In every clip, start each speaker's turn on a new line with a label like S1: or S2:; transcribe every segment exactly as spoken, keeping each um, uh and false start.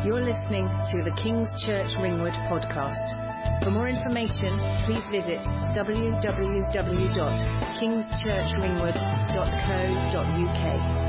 S1: You're listening to the King's Church Ringwood podcast. For more information, please visit w w w dot kings church ringwood dot co dot u k.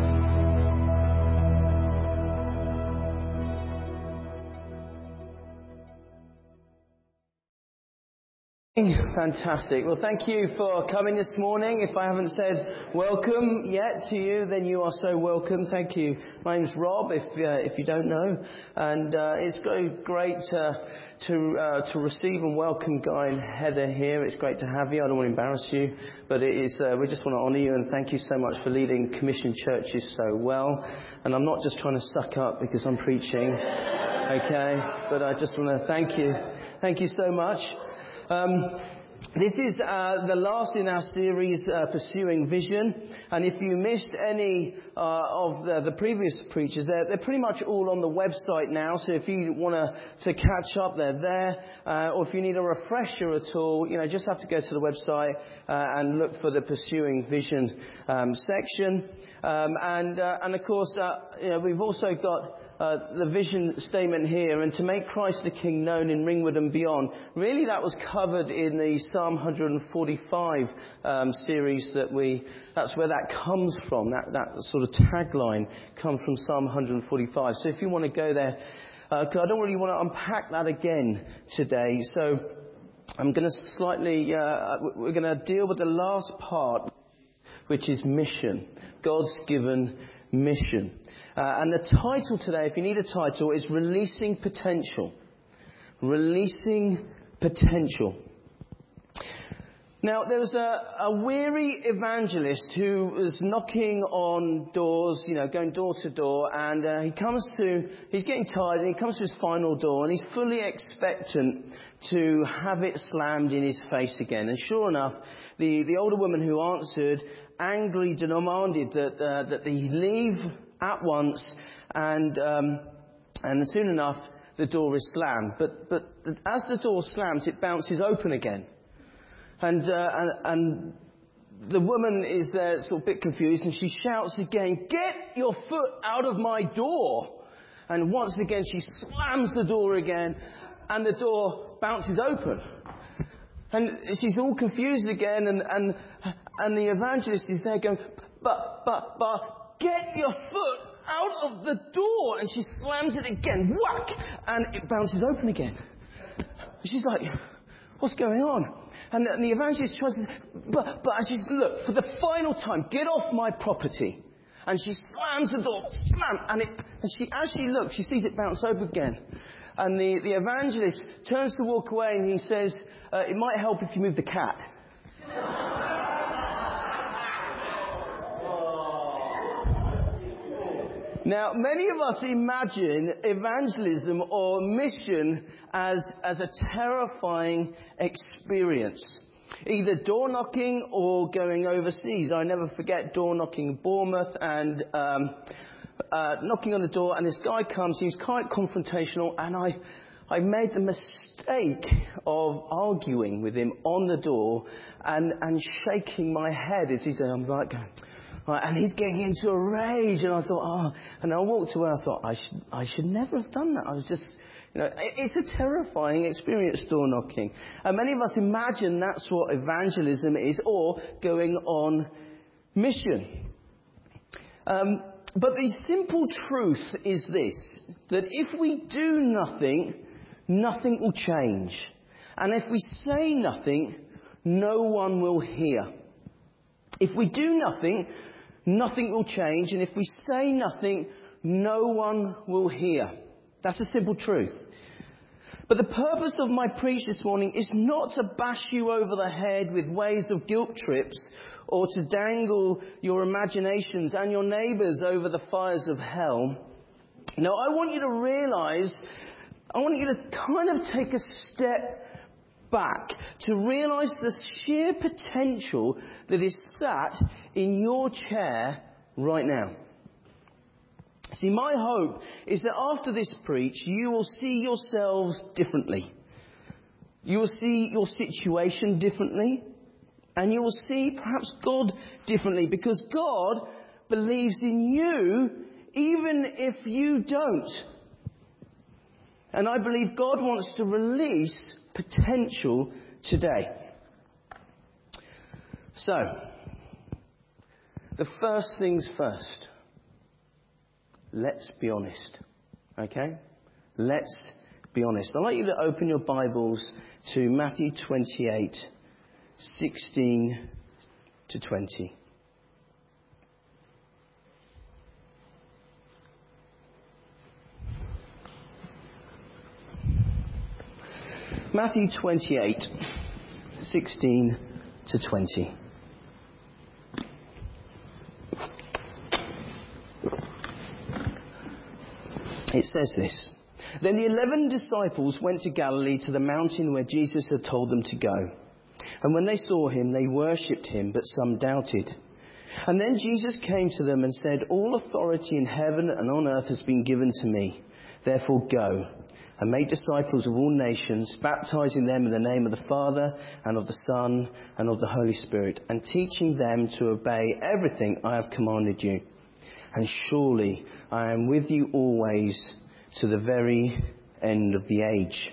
S2: Fantastic. Well, thank you for coming this morning. If I haven't said welcome yet to you, then you are so welcome. Thank you. My name's Rob, if uh, if you don't know, and uh, it's great, great uh, to uh, to receive and welcome Guy and Heather here. It's great to have you. I don't want to embarrass you, but it is. Uh, we just want to honour you and thank you so much for leading Commission Churches so well. And I'm not just trying to suck up because I'm preaching, okay? But I just want to thank you. Thank you so much. Um, this is uh, the last in our series, uh, Pursuing Vision. And if you missed any uh, of the, the previous preachers, they're, they're pretty much all on the website now. So if you want to to catch up, they're there. Uh, or if you need a refresher at all, you know, just have to go to the website uh, and look for the Pursuing Vision um, section. Um, and uh, and of course, uh, you know, we've also got Uh, the vision statement here, and to make Christ the King known in Ringwood and beyond. Really, that was covered in the Psalm one forty-five um, series that we. That's where that comes from. That that sort of tagline comes from Psalm one forty-five. So if you want to go there, because uh, I don't really want to unpack that again today. So I'm going to slightly. Uh, we're going to deal with the last part, which is mission. God's given mission. Uh, and the title today, if you need a title, is Releasing Potential. Releasing Potential. Now, there was a, a weary evangelist who was knocking on doors, you know, going door to door, and uh, he comes to, he's getting tired, and he comes to his final door, and he's fully expectant to have it slammed in his face again. And sure enough, the, the older woman who answered angrily demanded that uh, that he leave at once, and um, and soon enough the door is slammed. But but as the door slams, it bounces open again, and uh, and, and the woman is there, sort of a bit confused, and she shouts again, "Get your foot out of my door!" And once again she slams the door again, and the door bounces open. And she's all confused again, and and and the evangelist is there going, but but but. Get your foot out of the door. And she slams it again. Whack! And it bounces open again. She's like, what's going on? And the, and the evangelist tries to, but, but, and she says, look, for the final time, get off my property. And she slams the door, slam, and it, and she, as she looks, she sees it bounce open again. And the, the evangelist turns to walk away, and he says, uh, it might help if you move the cat. Now, many of us imagine evangelism or mission as, as a terrifying experience. Either door knocking or going overseas. I never forget door knocking in Bournemouth and um, uh, knocking on the door, and this guy comes, he's quite confrontational, and I, I made the mistake of arguing with him on the door and, and shaking my head as he's there. I'm like going... Right, and he's getting into a rage, and I thought, oh, and I walked away. I thought, I should, I should never have done that. I was just, you know, it, it's a terrifying experience, door knocking. And many of us imagine that's what evangelism is, or going on mission. Um, but the simple truth is this: that if we do nothing, nothing will change, and if we say nothing, no one will hear. If we do nothing, nothing will change, and if we say nothing, no one will hear. That's a simple truth. But the purpose of my preach this morning is not to bash you over the head with waves of guilt trips, or to dangle your imaginations and your neighbours over the fires of hell. No, I want you to realise, I want you to kind of take a step back to realise the sheer potential that is sat in your chair right now. See, my hope is that after this preach, you will see yourselves differently. You will see your situation differently. And you will see perhaps God differently, because God believes in you even if you don't. And I believe God wants to release potential today. So, the first things first. Let's be honest. Okay? Let's be honest. I'd like you to open your Bibles to Matthew twenty-eight, sixteen to twenty. Matthew twenty-eight, sixteen to twenty. It says this. Then the eleven disciples went to Galilee to the mountain where Jesus had told them to go. And when they saw him, they worshipped him, but some doubted. And then Jesus came to them and said, all authority in heaven and on earth has been given to me. Therefore go and make disciples of all nations, baptizing them in the name of the Father and of the Son and of the Holy Spirit, and teaching them to obey everything I have commanded you. And surely I am with you always to the very end of the age.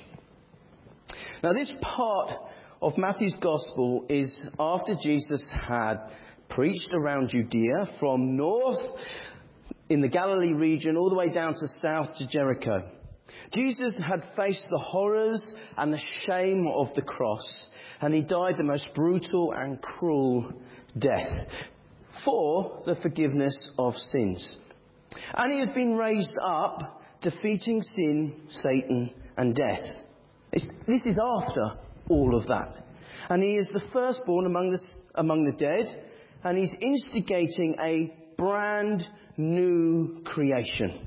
S2: Now this part of Matthew's Gospel is after Jesus had preached around Judea from north in the Galilee region all the way down to south to Jericho. Jesus had faced the horrors and the shame of the cross, and he died the most brutal and cruel death for the forgiveness of sins. And he had been raised up, defeating sin, Satan and death. It's, this is after all of that. And he is the firstborn among the, among the dead, and he's instigating a brand new creation.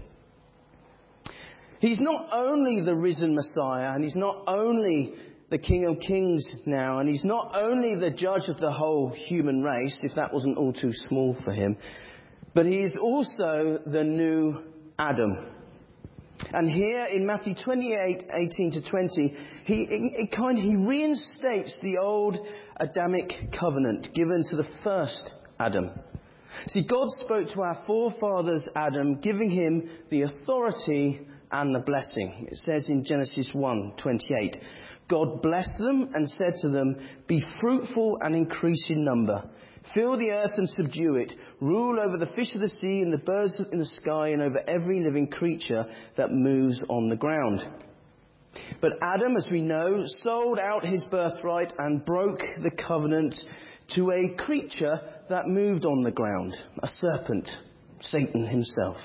S2: He's not only the risen Messiah, and he's not only the King of Kings now, and he's not only the judge of the whole human race, if that wasn't all too small for him, but he is also the new Adam. And here in Matthew twenty-eight, eighteen to twenty, he, it kind, he reinstates the old Adamic covenant given to the first Adam. See, God spoke to our forefathers Adam, giving him the authority and the blessing. It says in Genesis one twenty-eight, God blessed them and said to them, be fruitful and increase in number. Fill the earth and subdue it. Rule over the fish of the sea and the birds in the sky and over every living creature that moves on the ground. But Adam, as we know, sold out his birthright and broke the covenant to a creature that moved on the ground, a serpent, Satan himself.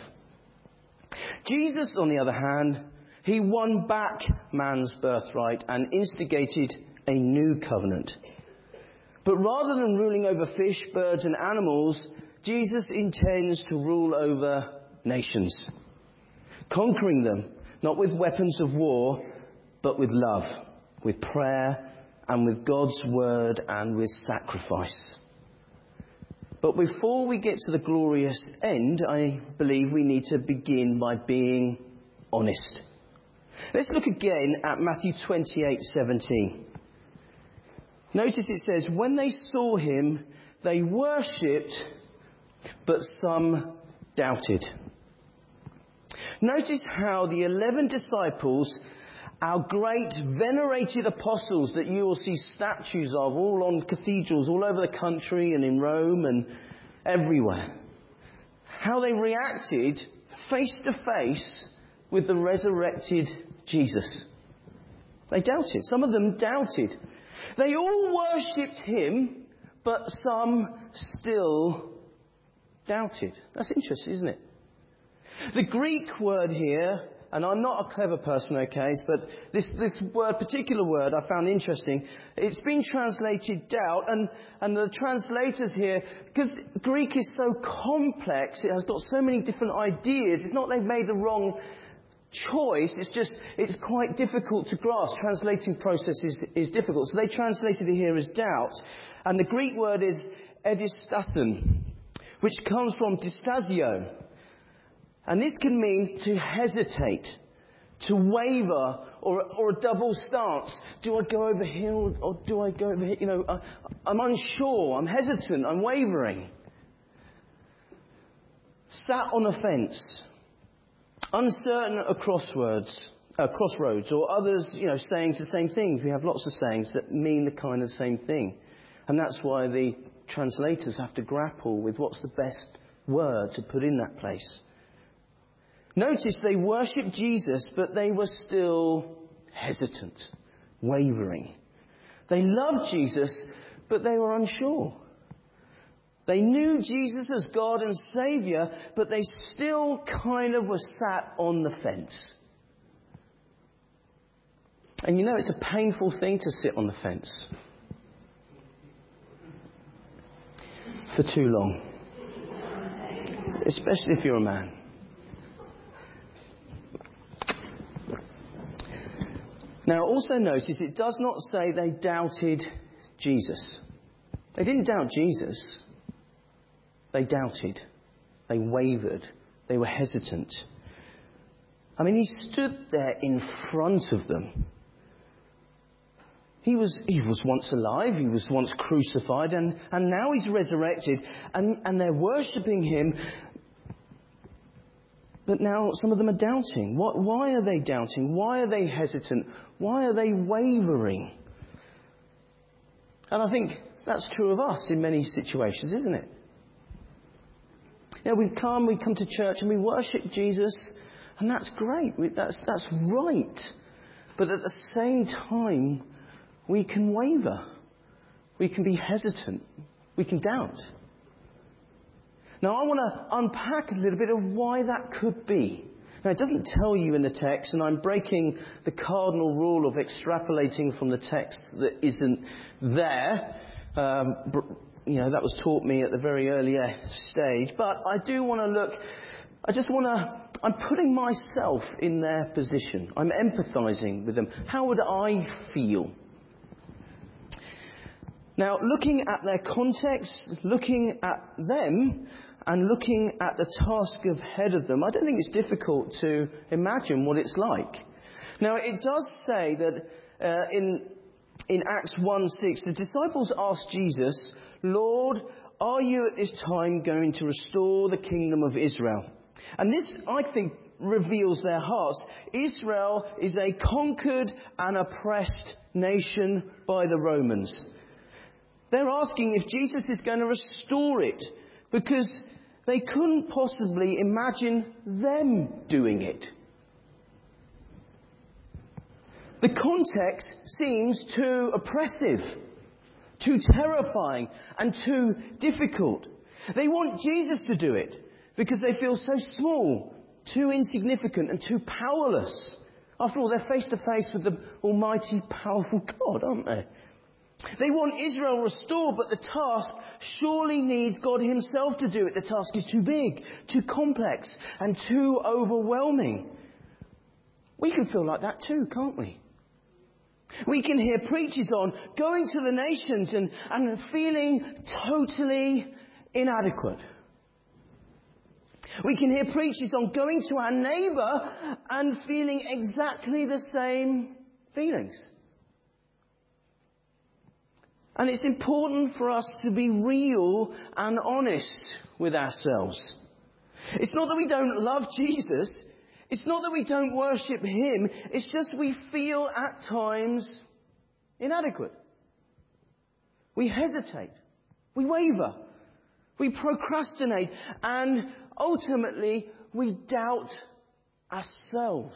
S2: Jesus, on the other hand, he won back man's birthright and instigated a new covenant. But rather than ruling over fish, birds and animals, Jesus intends to rule over nations, conquering them, not with weapons of war, but with love, with prayer and with God's word and with sacrifice. But before we get to the glorious end, I believe we need to begin by being honest. Let's look again at Matthew twenty-eight seventeen. Notice it says, when they saw him, they worshipped, but some doubted. Notice how the eleven disciples, our great venerated apostles that you will see statues of all on cathedrals all over the country and in Rome and everywhere, how they reacted face to face with the resurrected Jesus. They doubted. Some of them doubted. They all worshipped him, but some still doubted. That's interesting, isn't it? The Greek word here, and I'm not a clever person, okay, but this, this word, particular word I found interesting. It's been translated doubt, and, and the translators here, because Greek is so complex, it has got so many different ideas, it's not they've made the wrong choice, it's just, it's quite difficult to grasp. Translating process is, is difficult. So they translated it here as doubt. And the Greek word is edistasin, which comes from distasio. And this can mean to hesitate, to waver, or, or a double stance. Do I go over here or, or do I go over here? You know, I, I'm unsure, I'm hesitant, I'm wavering. Sat on a fence. Uncertain at crossroads, uh, crossroads, or others, you know, saying the same things. We have lots of sayings that mean the kind of same thing. And that's why the translators have to grapple with what's the best word to put in that place. Notice they worshipped Jesus, but they were still hesitant, wavering. They loved Jesus, but they were unsure. They knew Jesus as God and Saviour, but they still kind of were sat on the fence. And you know, it's a painful thing to sit on the fence for too long. Especially if you're a man. Now, also notice it does not say they doubted Jesus. They didn't doubt Jesus. They doubted. They wavered. They were hesitant. I mean, he stood there in front of them. He was, he was once alive. He was once crucified. And, and now he's resurrected. And, and they're worshipping him. But now some of them are doubting. What, why are they doubting? Why are they hesitant? Why are they wavering? And I think that's true of us in many situations, isn't it? You know, we come, we come to church and we worship Jesus, and that's great. We, that's, that's right. But at the same time, we can waver. We can be hesitant. We can doubt. Now, I want to unpack a little bit of why that could be. Now, it doesn't tell you in the text, and I'm breaking the cardinal rule of extrapolating from the text that isn't there. Um, you know, that was taught me at the very early stage. But I do want to look, I just want to, I'm putting myself in their position. I'm empathizing with them. How would I feel? Now, looking at their context, looking at them, and looking at the task ahead of them, I don't think it's difficult to imagine what it's like. Now, it does say that uh, in in Acts one six, the disciples asked Jesus, "Lord, are you at this time going to restore the kingdom of Israel?" And this, I think, reveals their hearts. Israel is a conquered and oppressed nation by the Romans. They're asking if Jesus is going to restore it, because they couldn't possibly imagine them doing it. The context seems too oppressive, too terrifying, and too difficult. They want Jesus to do it because they feel so small, too insignificant, and too powerless. After all, they're face to face with the almighty, powerful God, aren't they? They want Israel restored, but the task surely needs God himself to do it. The task is too big, too complex, and too overwhelming. We can feel like that too, can't we? We can hear preachers on going to the nations and, and feeling totally inadequate. We can hear preachers on going to our neighbour and feeling exactly the same feelings. And it's important for us to be real and honest with ourselves. It's not that we don't love Jesus. It's not that we don't worship him. It's just we feel at times inadequate. We hesitate. We waver. We procrastinate. And ultimately, we doubt ourselves.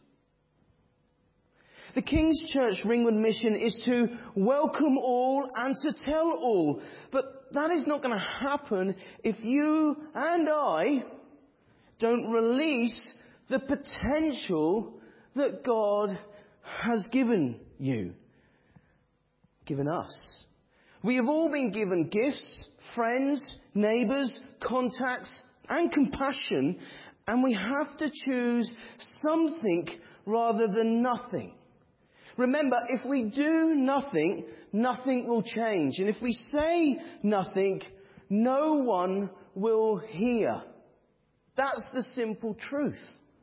S2: The King's Church Ringwood mission is to welcome all and to tell all. But that is not going to happen if you and I don't release the potential that God has given you, given us. We have all been given gifts, friends, neighbours, contacts, and compassion, and we have to choose something rather than nothing. Remember, if we do nothing, nothing will change. And if we say nothing, no one will hear. That's the simple truth.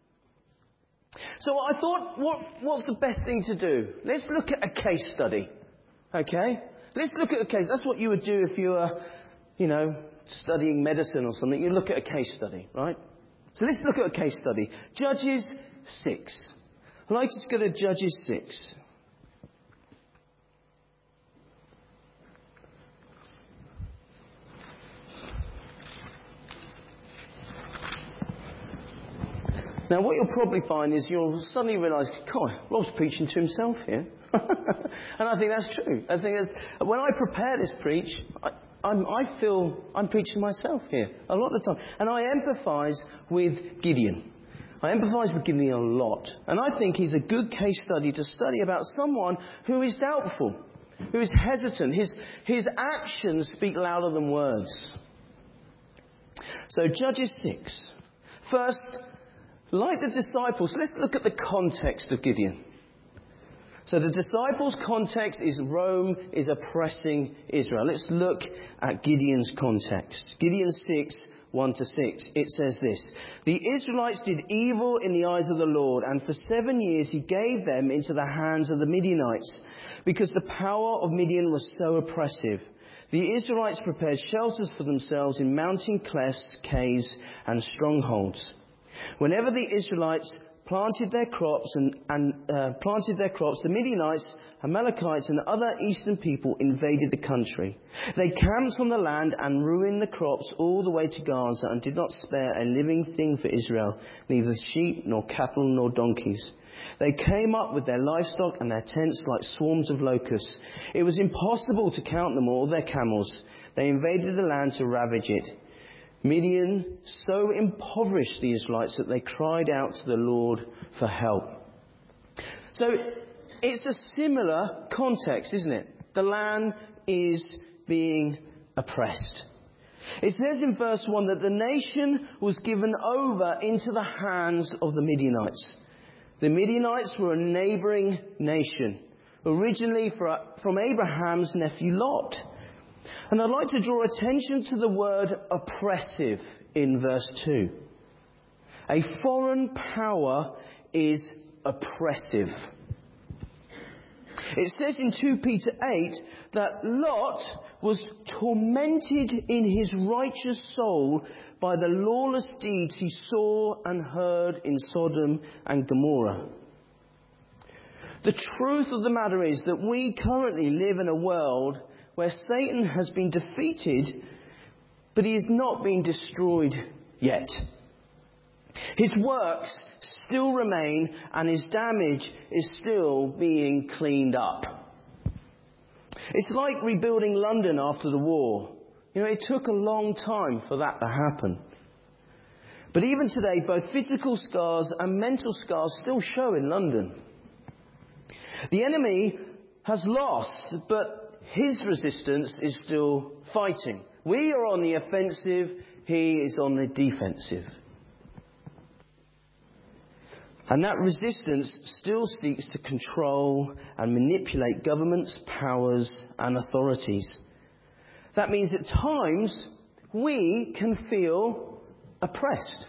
S2: So I thought, what, what's the best thing to do? Let's look at a case study. Okay? Let's look at a case. That's what you would do if you were, you know, studying medicine or something. You look at a case study, right? So let's look at a case study. Judges six. I'd like to go to Judges six. Now, what you'll probably find is you'll suddenly realise, God, Rob's preaching to himself here. And I think that's true. I think that when I prepare this preach, I, I'm, I feel I'm preaching myself here a lot of the time. And I empathise with Gideon. I empathise with Gideon a lot. And I think he's a good case study to study about someone who is doubtful, who is hesitant. His, his actions speak louder than words. So, Judges six. First, like the disciples, let's look at the context of Gideon. So the disciples' context is Rome is oppressing Israel. Let's look at Gideon's context. Gideon six, one to six. It says this: The Israelites did evil in the eyes of the Lord, and for seven years he gave them into the hands of the Midianites, because the power of Midian was so oppressive. The Israelites prepared shelters for themselves in mountain clefts, caves, and strongholds. Whenever the Israelites planted their crops and, and uh, planted their crops, the Midianites, Amalekites, and other eastern people invaded the country. They camped on the land and ruined the crops all the way to Gaza, and did not spare a living thing for Israel, neither sheep nor cattle nor donkeys. They came up with their livestock and their tents like swarms of locusts. It was impossible to count them all, their camels. They invaded the land to ravage it. Midian so impoverished the Israelites that they cried out to the Lord for help. So it's a similar context, isn't it? The land is being oppressed. It says in verse one that the nation was given over into the hands of the Midianites. The Midianites were a neighbouring nation, originally from Abraham's nephew Lot. And I'd like to draw attention to the word oppressive in verse two. A foreign power is oppressive. It says in Second Peter eight that Lot was tormented in his righteous soul by the lawless deeds he saw and heard in Sodom and Gomorrah. The truth of the matter is that we currently live in a world where Satan has been defeated, but he has not been destroyed yet. His works still remain, and his damage is still being cleaned up. It's like rebuilding London after the war. You know, it took a long time for that to happen. But even today, both physical scars and mental scars still show in London. The enemy has lost, but his resistance is still fighting. We are on the offensive, he is on the defensive. And that resistance still seeks to control and manipulate governments, powers, and authorities. That means at times we can feel oppressed.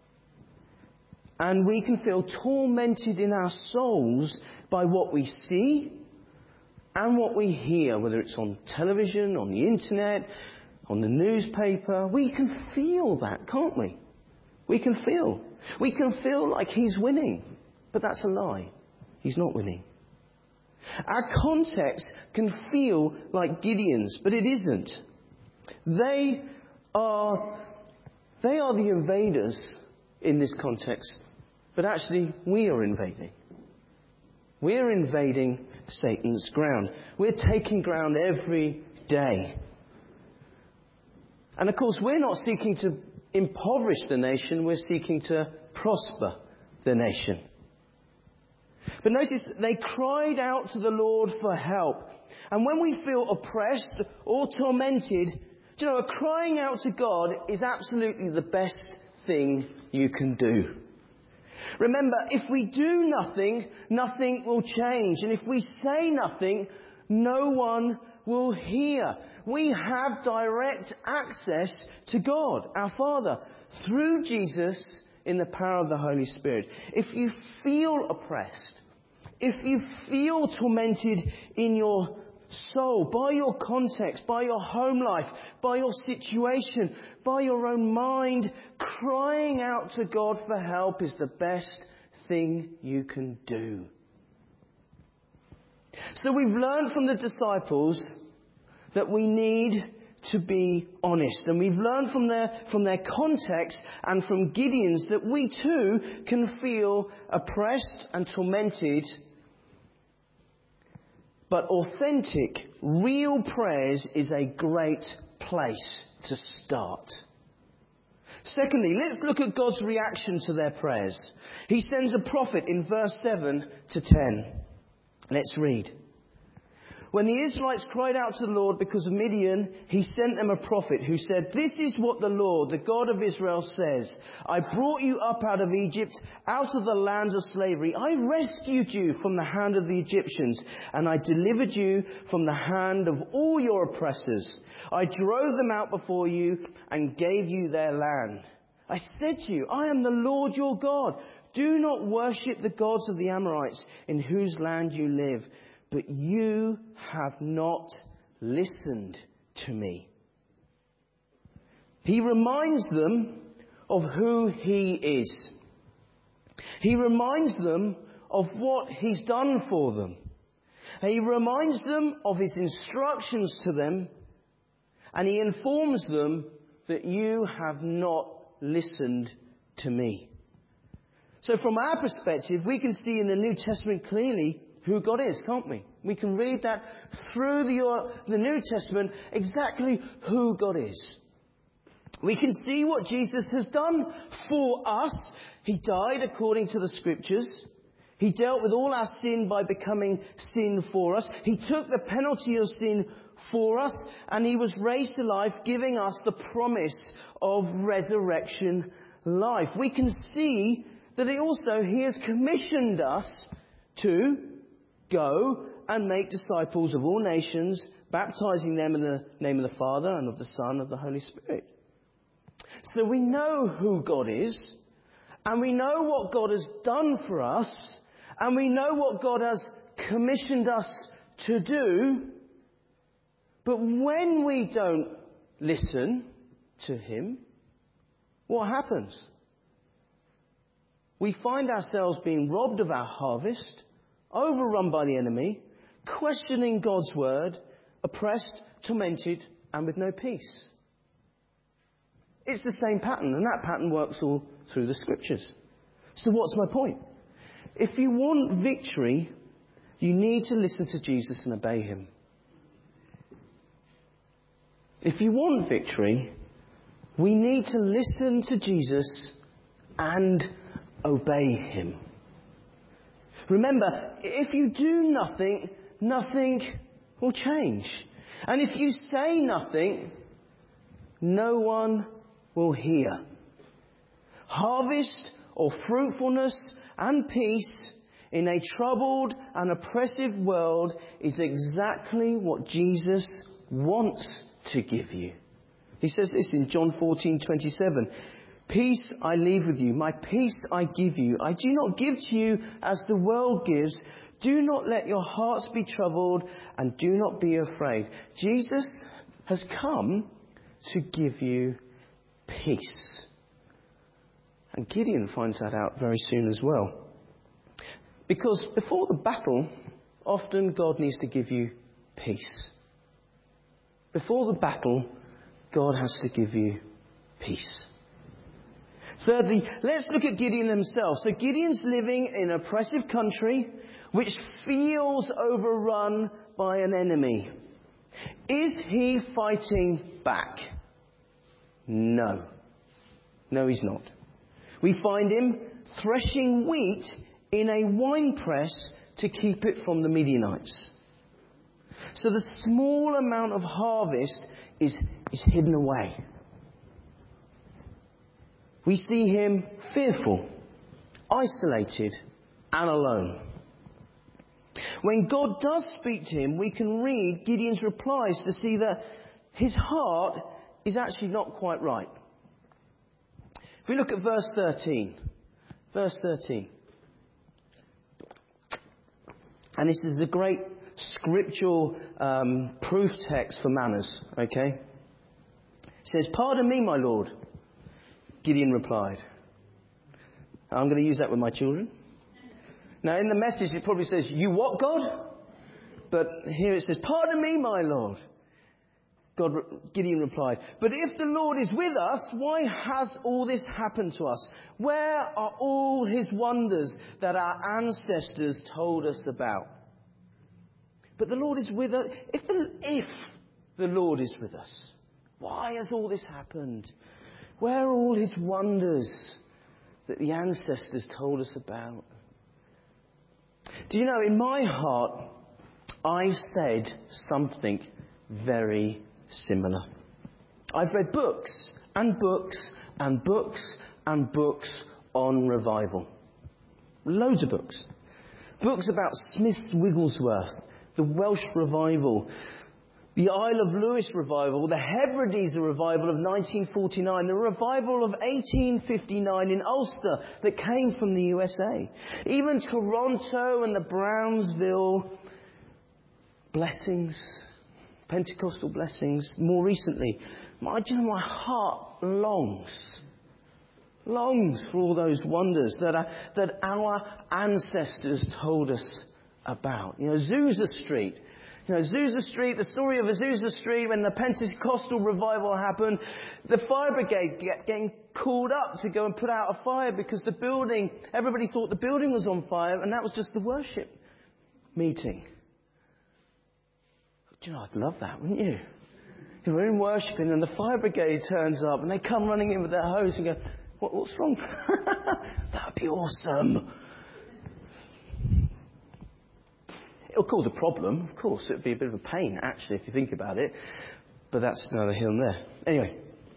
S2: And we can feel tormented in our souls by what we see and what we hear, whether it's on television, on the internet, on the newspaper. We can feel that, can't we? We can feel. We can feel like he's winning. But that's a lie. He's not winning. Our context can feel like Gideon's, but it isn't. They are, they are the invaders in this context. But actually, we are invading. We're invading Satan's ground. We're taking ground every day. And of course, we're not seeking to impoverish the nation. We're seeking to prosper the nation. But notice, they cried out to the Lord for help. And when we feel oppressed or tormented, do you know, crying out to God is absolutely the best thing you can do. Remember, if we do nothing, nothing will change. And if we say nothing, no one will hear. We have direct access to God, our Father, through Jesus in the power of the Holy Spirit. If you feel oppressed, if you feel tormented in your soul, by your context, by your home life, by your situation, by your own mind, crying out to God for help is the best thing you can do. So we've learned from the disciples that we need to be honest. And we've learned from their, from their context and from Gideon's that we too can feel oppressed and tormented. But authentic, real prayers is a great place to start. Secondly, let's look at God's reaction to their prayers. He sends a prophet in verse seven to ten. Let's read. When the Israelites cried out to the Lord because of Midian, he sent them a prophet who said, "This is what the Lord, the God of Israel, says. I brought you up out of Egypt, out of the land of slavery. I rescued you from the hand of the Egyptians, and I delivered you from the hand of all your oppressors. I drove them out before you and gave you their land. I said to you, I am the Lord your God. Do not worship the gods of the Amorites in whose land you live. But you have not listened to me." He reminds them of who he is. He reminds them of what he's done for them. He reminds them of his instructions to them. And he informs them that you have not listened to me. So from our perspective, we can see in the New Testament clearly who God is, can't we? We can read that through the, the New Testament exactly who God is. We can see what Jesus has done for us. He died according to the Scriptures. He dealt with all our sin by becoming sin for us. He took the penalty of sin for us, and he was raised to life, giving us the promise of resurrection life. We can see that he also, he has commissioned us to go and make disciples of all nations, baptizing them in the name of the Father and of the Son and of the Holy Spirit. So we know who God is, and we know what God has done for us, and we know what God has commissioned us to do. But when we don't listen to him, what happens? We find ourselves being robbed of our harvest, overrun by the enemy, questioning God's word, oppressed, tormented, and with no peace. It's the same pattern, and that pattern works all through the Scriptures. So what's my point? If you want victory, you need to listen to Jesus and obey him. If you want victory, we need to listen to Jesus and obey him. Remember, if you do nothing, nothing will change. And if you say nothing, no one will hear. Harvest or fruitfulness and peace in a troubled and oppressive world is exactly what Jesus wants to give you. He says this in John fourteen twenty-seven. "Peace I leave with you, my peace I give you. I do not give to you as the world gives. Do not let your hearts be troubled and do not be afraid." Jesus has come to give you peace. And Gideon finds that out very soon as well. Because before the battle, often God needs to give you peace. Before the battle, God has to give you peace. Thirdly, let's look at Gideon himself. So Gideon's living in an oppressive country which feels overrun by an enemy. Is he fighting back? No. No, he's not. We find him threshing wheat in a winepress to keep it from the Midianites. So the small amount of harvest is, is hidden away. We see him fearful, isolated, and alone. When God does speak to him, we can read Gideon's replies to see that his heart is actually not quite right. If we look at verse thirteen. Verse thirteen. And this is a great scriptural um, proof text for manners, okay? It says, "Pardon me, my Lord," Gideon replied. I'm going to use that with my children. Now, in the Message, it probably says, "You what, God?" But here it says, "Pardon me, my Lord." God, Gideon replied, "But if the Lord is with us, why has all this happened to us? Where are all his wonders that our ancestors told us about?" But the Lord is with us. If the, if the Lord is with us, why has all this happened? Where are all his wonders that the ancestors told us about? Do you know, in my heart, I've said something very similar. I've read books and books and books and books on revival. Loads of books. Books about Smith Wigglesworth, the Welsh revival, the Isle of Lewis revival, the Hebrides revival of nineteen forty-nine, the revival of eighteen fifty-nine in Ulster that came from the U S A. Even Toronto and the Brownsville blessings, Pentecostal blessings, more recently. My, do you know, my heart longs, longs for all those wonders that, are, that our ancestors told us about. You know, Azusa Street. You know, Azusa Street, the story of Azusa Street, when the Pentecostal revival happened, the fire brigade get, getting called up to go and put out a fire because the building, everybody thought the building was on fire, and that was just the worship meeting. Do you know, I'd love that, wouldn't you? You were in worshiping and the fire brigade turns up and they come running in with their hose and go, what, what's wrong? That'd be awesome. It'll cause a problem, of course. It'd be a bit of a pain, actually, if you think about it. But that's neither here nor there. Anyway.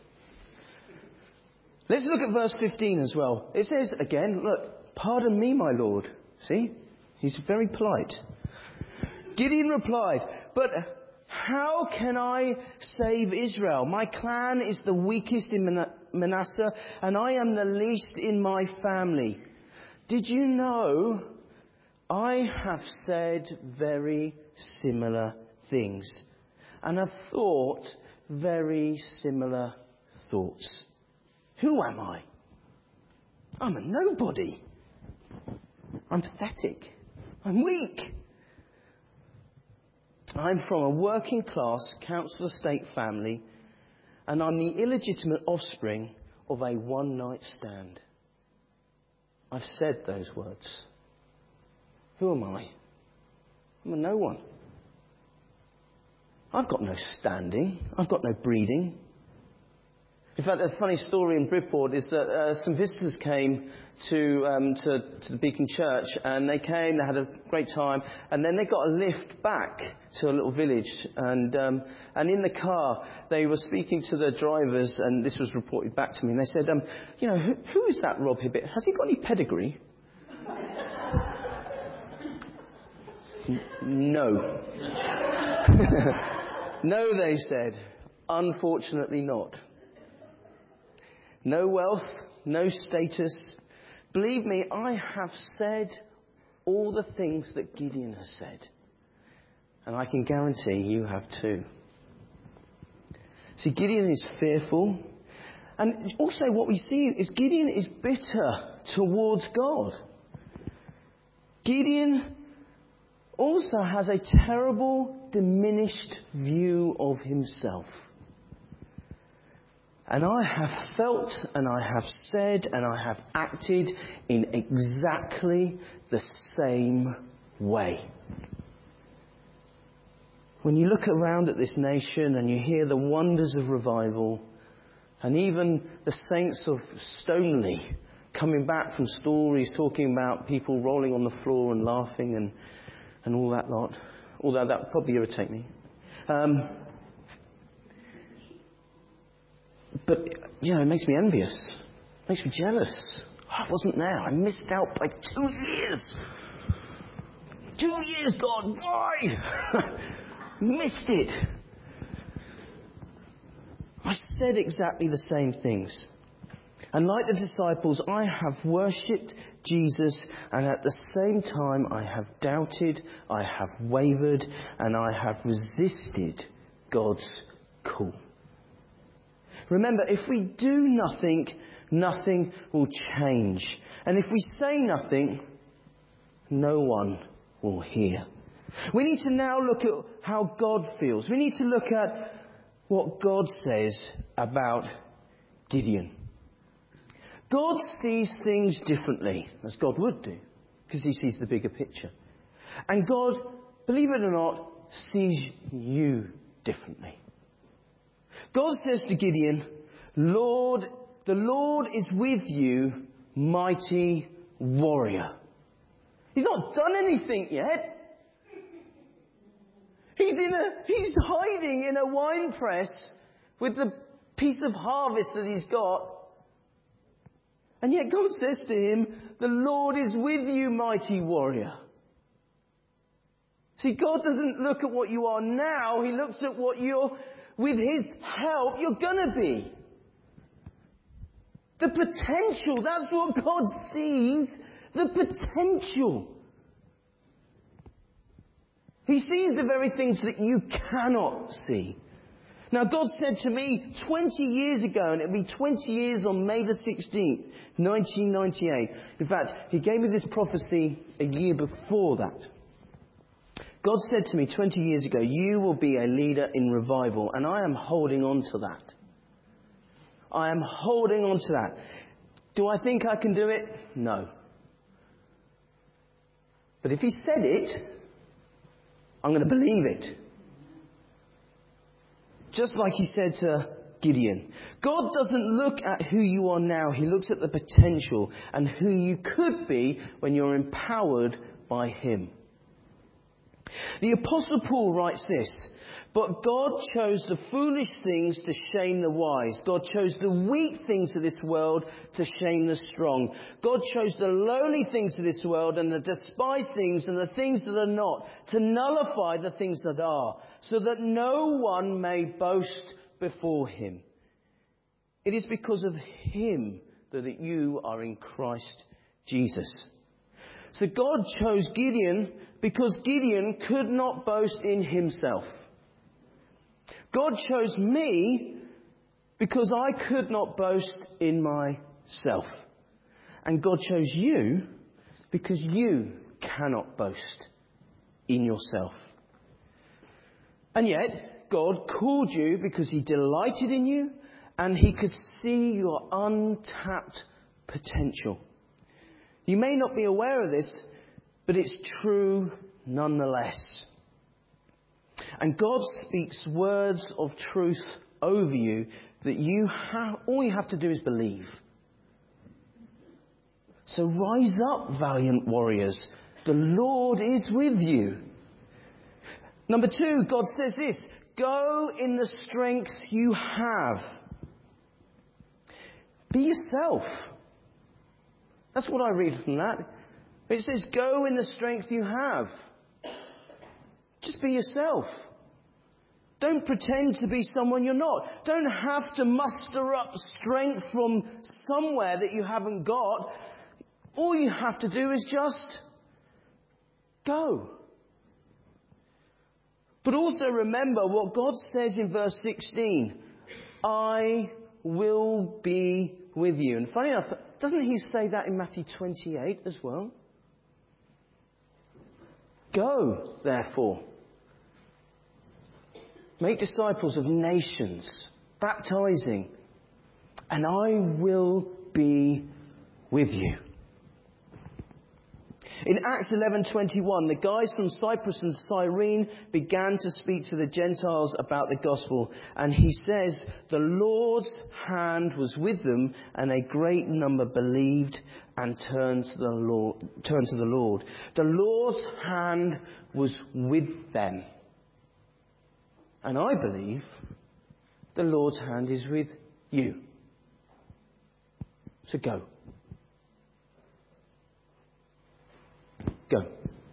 S2: Let's look at verse fifteen as well. It says, again, look, "Pardon me, my Lord." See? He's very polite. Gideon replied, "But how can I save Israel? My clan is the weakest in Manasseh, and I am the least in my family. Did you know I have said very similar things and have thought very similar thoughts? Who am I? I'm a nobody. I'm pathetic. I'm weak. I'm from a working class council estate family, and I'm the illegitimate offspring of a one night stand." I've said those words. Who am I? I'm a no one. I've got no standing. I've got no breeding. In fact, a funny story in Bridport is that uh, some visitors came to, um, to to the Beacon Church, and they came, they had a great time, and then they got a lift back to a little village, and um, and in the car they were speaking to the drivers, and this was reported back to me, and they said, um, you know, who, who is that Rob Hibbett? Has he got any pedigree? N- no. No, they said. Unfortunately not. No wealth, no status. Believe me, I have said all the things that Gideon has said. And I can guarantee you have too. See, Gideon is fearful. And also what we see is Gideon is bitter towards God. Gideon also has a terrible, diminished view of himself. And I have felt, and I have said, and I have acted in exactly the same way. When you look around at this nation and you hear the wonders of revival, and even the saints of Stoneleigh coming back from stories talking about people rolling on the floor and laughing and, and all that lot, although that would probably irritate me. Um, But, you know, it makes me envious. It makes me jealous. I wasn't there. I missed out by two years. Two years, God. Why? Missed it. I said exactly the same things. And like the disciples, I have worshipped Jesus, and at the same time I have doubted, I have wavered, and I have resisted God's call. Remember, if we do nothing, nothing will change. And if we say nothing, no one will hear. We need to now look at how God feels. We need to look at what God says about Gideon. God sees things differently, as God would do, because he sees the bigger picture. And God, believe it or not, sees you differently. God says to Gideon, Lord, the Lord is with you, mighty warrior. He's not done anything yet. He's in a, he's hiding in a wine press with the piece of harvest that he's got. And yet God says to him, the Lord is with you, mighty warrior. See, God doesn't look at what you are now. He looks at what you're, with his help, you're going to be. The potential, that's what God sees. The potential. He sees the very things that you cannot see. Now, God said to me twenty years ago, and it'll be twenty years on May the sixteenth, nineteen ninety-eight. In fact, he gave me this prophecy a year before that. God said to me twenty years ago, you will be a leader in revival. And I am holding on to that. I am holding on to that. Do I think I can do it? No. But if he said it, I'm going to believe it. Just like he said to Gideon. God doesn't look at who you are now. He looks at the potential and who you could be when you're empowered by him. The Apostle Paul writes this, but God chose the foolish things to shame the wise. God chose the weak things of this world to shame the strong. God chose the lowly things of this world and the despised things and the things that are not to nullify the things that are, so that no one may boast before him. It is because of him that you are in Christ Jesus. So God chose Gideon because Gideon could not boast in himself. God chose me because I could not boast in myself. And God chose you because you cannot boast in yourself. And yet, God called you because he delighted in you and he could see your untapped potential. You may not be aware of this, but it's true nonetheless. And God speaks words of truth over you that you have, all you have to do is believe. So rise up, valiant warriors. The Lord is with you. Number two, God says this, go in the strength you have. Be yourself. That's what I read from that. It says, go in the strength you have. Just be yourself. Don't pretend to be someone you're not. Don't have to muster up strength from somewhere that you haven't got. All you have to do is just go. But also remember what God says in verse sixteen. I will be with you. And funny enough, doesn't he say that in Matthew twenty-eight as well? Go, therefore. Make disciples of nations, baptizing, and I will be with you. In Acts eleven twenty-one, the guys from Cyprus and Cyrene began to speak to the Gentiles about the gospel. And he says, the Lord's hand was with them, and a great number believed and turned to the Lord. Turned to the Lord. The Lord's hand was with them. And I believe the Lord's hand is with you. So go. Go.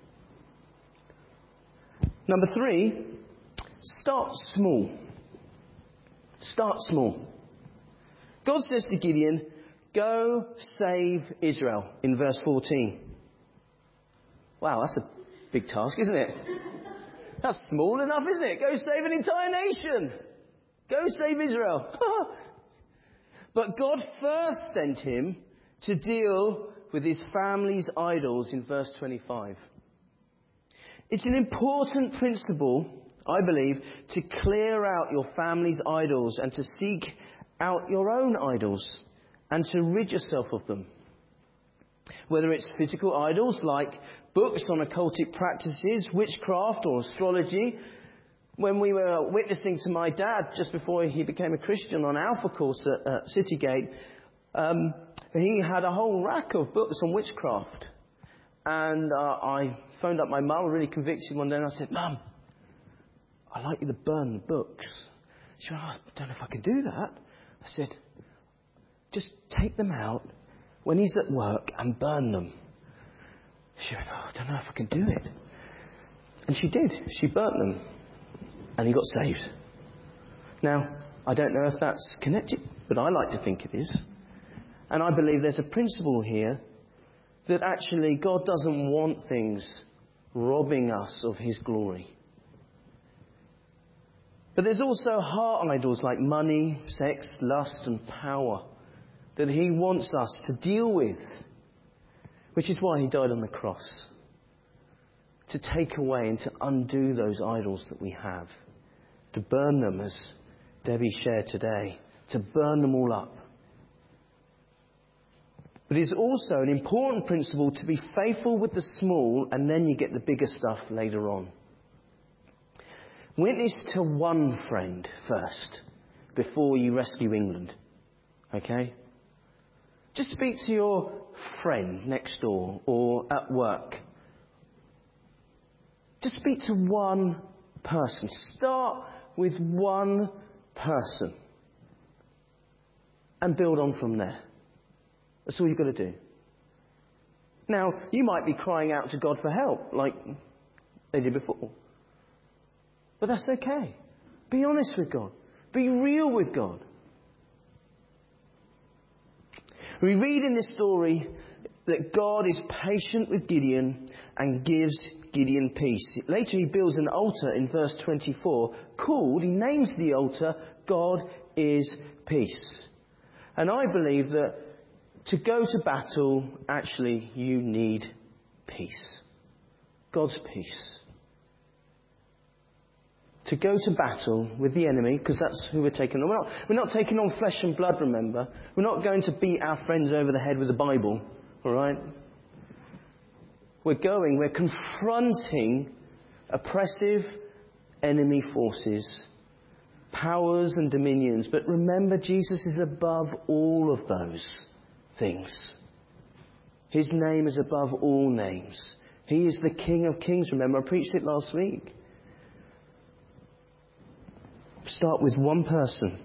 S2: Number three, start small. Start small. God says to Gideon, go save Israel in verse fourteen. Wow, that's a big task, isn't it? That's small enough, isn't it? Go save an entire nation. Go save Israel. But God first sent him to deal with his family's idols in verse twenty-five. It's an important principle, I believe, to clear out your family's idols and to seek out your own idols and to rid yourself of them. Whether it's physical idols like books on occultic practices, witchcraft or astrology. When we were witnessing to my dad just before he became a Christian on Alpha course at, at Citygate, um, he had a whole rack of books on witchcraft. And uh, I phoned up my mum, really convicted one day, and I said, "Mum, I'd like you to burn the books." She went, "Oh, I don't know if I can do that." I said, "Just take them out when he's at work and burn them." She went, "Oh, I don't know if I can do it." And she did. She burnt them. And he got saved. Now, I don't know if that's connected, but I like to think it is. And I believe there's a principle here that actually God doesn't want things robbing us of his glory. But there's also heart idols like money, sex, lust and power that he wants us to deal with. Which is why he died on the cross. To take away and to undo those idols that we have. To burn them, as Debbie shared today. To burn them all up. But it's also an important principle to be faithful with the small, and then you get the bigger stuff later on. Witness to one friend first, before you rescue England. Okay? Just speak to your friend next door or at work. Just speak to one person. Start with one person. And build on from there. That's all you've got to do. Now, you might be crying out to God for help, like they did before. But that's okay. Be honest with God. Be real with God. We read in this story that God is patient with Gideon and gives Gideon peace. Later he builds an altar in verse twenty-four called, he names the altar, God is Peace. And I believe that to go to battle, actually you need peace. God's peace. To go to battle with the enemy, because that's who we're taking on. We're not, we're not taking on flesh and blood, remember. We're not going to beat our friends over the head with the Bible. All right? We're going, we're confronting oppressive enemy forces, powers and dominions. But remember, Jesus is above all of those things. His name is above all names. He is the King of Kings. Remember, I preached it last week. Start with one person.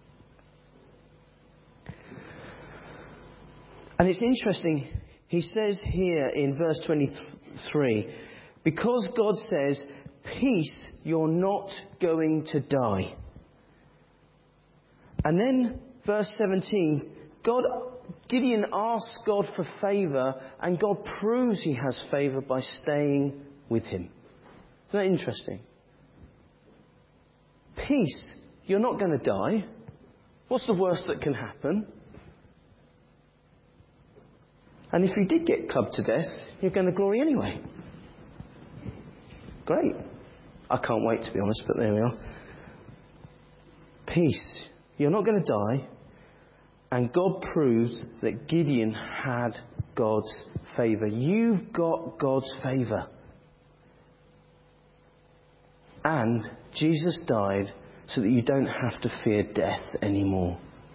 S2: And it's interesting, he says here in verse twenty-three, because God says, peace, you're not going to die. And then verse seventeen, God, Gideon asks God for favour, and God proves he has favour by staying with him. Isn't that interesting? Peace, you're not going to die. What's the worst that can happen? And if you did get clubbed to death, you're going to glory anyway. Great. I can't wait, to be honest, but there we are. Peace, you're not going to die. And God proves that Gideon had God's favour. You've got God's favour. And Jesus died so that you don't have to fear death anymore.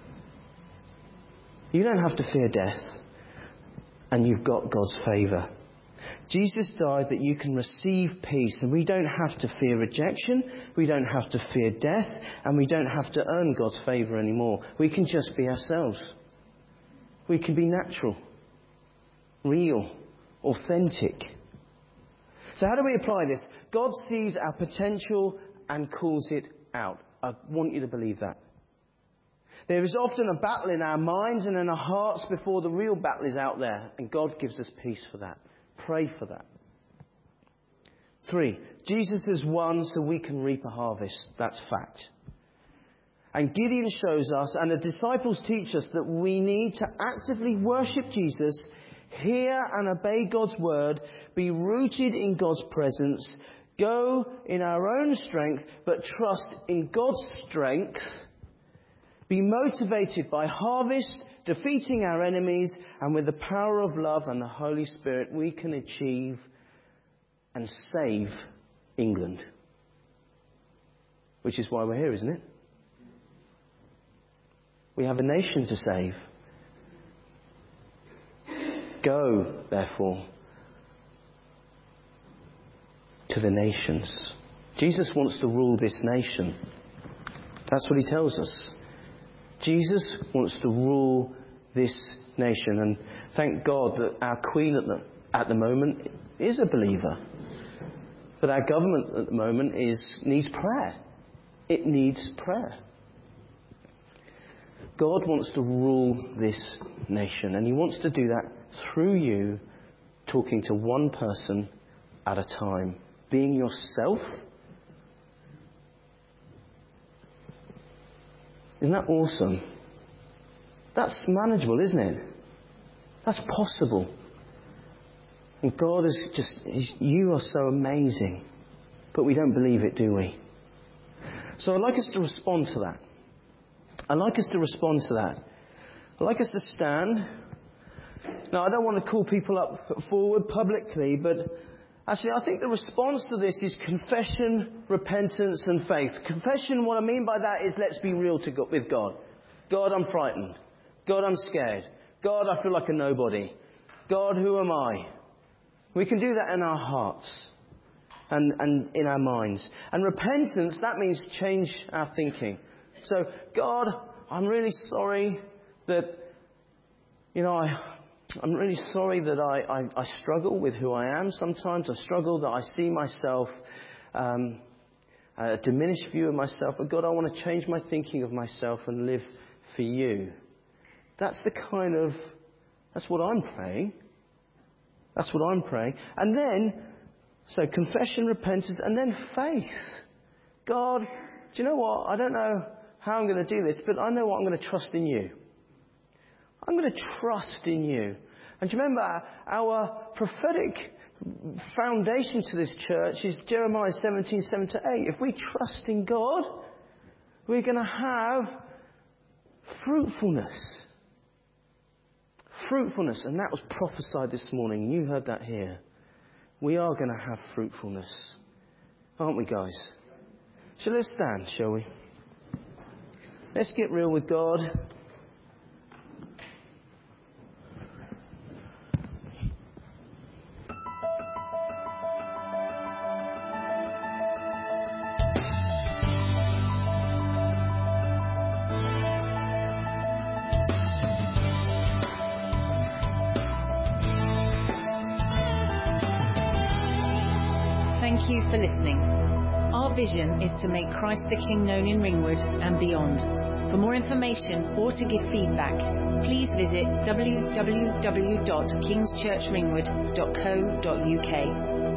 S2: You don't have to fear death. And you've got God's favour. Jesus died that you can receive peace. And we don't have to fear rejection. We don't have to fear death. And we don't have to earn God's favour anymore. We can just be ourselves. We can be natural, real, authentic. So how do we apply this? God sees our potential and calls it out. I want you to believe that. There is often a battle in our minds and in our hearts before the real battle is out there. And God gives us peace for that. Pray for that. Three, Jesus has won so we can reap a harvest. That's fact. And Gideon shows us, and the disciples teach us, that we need to actively worship Jesus Hear and obey God's word, be rooted in God's presence, go in our own strength, but trust in God's strength, be motivated by harvest, defeating our enemies, and with the power of love and the Holy Spirit, we can achieve and save England. Which is why we're here, isn't it? We have a nation to save. Go, therefore, to the nations. Jesus wants to rule this nation. That's what he tells us. Jesus wants to rule this nation. And thank God that our Queen at the, at the moment is a believer. But our government at the moment is needs prayer. It needs prayer. God wants to rule this nation. And he wants to do that through you talking to one person at a time. Being yourself. Isn't that awesome? That's manageable, isn't it? That's possible. And God is just, he's, you are so amazing. But we don't believe it, do we? So I'd like us to respond to that. I'd like us to respond to that. I'd like us to stand. Now, I don't want to call people up forward publicly, but actually I think the response to this is confession, repentance and faith. Confession, what I mean by that is let's be real to God, with God. God, I'm frightened. God, I'm scared. God, I feel like a nobody. God, who am I? We can do that in our hearts and, and in our minds. And repentance, that means change our thinking. So, God, I'm really sorry that, you know, I, I'm really sorry that I, I, I struggle with who I am sometimes. I struggle that I see myself, um, a diminished view of myself. But God, I want to change my thinking of myself and live for you. That's the kind of, that's what I'm praying. That's what I'm praying. And then, so confession, repentance, and then faith. God, do you know what? I don't know how I'm going to do this, but I know what I'm going to trust in you. I'm going to trust in you. And do you remember our prophetic foundation to this church is Jeremiah seventeen, seven to eight. If we trust in God, we're going to have fruitfulness. Fruitfulness. And that was prophesied this morning. You heard that here. We are going to have fruitfulness. Aren't we, guys? So let's stand, shall we? Let's get real with God.
S1: Thank you for listening. Our vision is to make Christ the King known in Ringwood and beyond. For more information or to give feedback, please visit w w w dot kings church ringwood dot co dot u k.